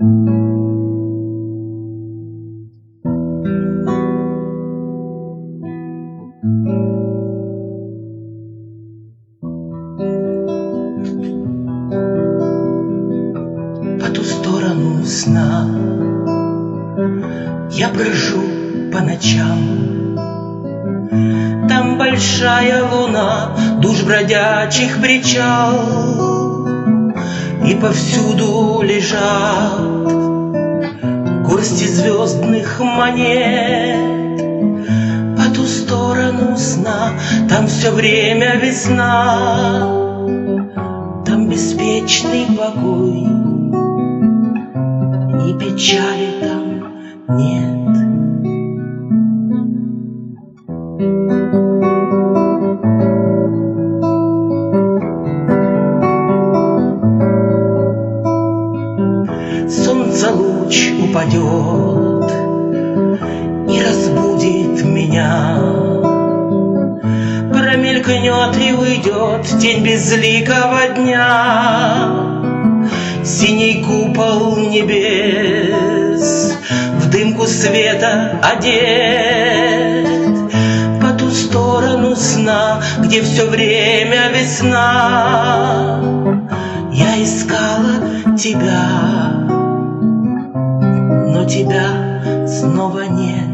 По ту сторону сна я брожу по ночам. Там большая луна, душ бродячих причал, и повсюду лежат горсти звездных монет. По ту сторону сна там все время весна, там беспечный покой, и печали там нет. Солнце луч упадет и разбудит меня, промелькнет и уйдет тень безликого дня. Синий купол небес в дымку света одет. По ту сторону сна, где все время весна, я искала тебя, но тебя снова нет.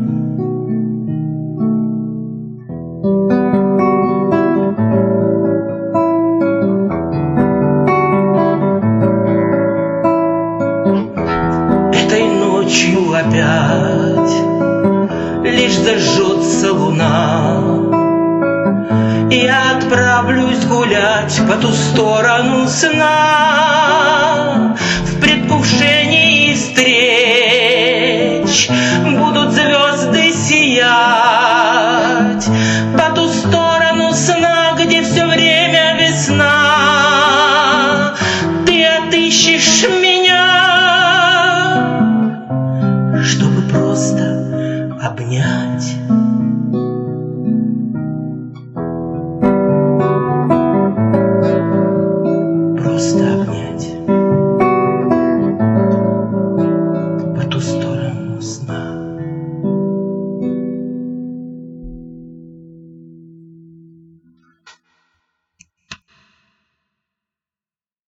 Этой ночью опять лишь зажжется луна, я отправлюсь гулять по ту сторону сна. В предвкушении встреч будут звезды сиять. По ту сторону сна, где все время весна, ты отыщешь меня, чтобы просто обнять.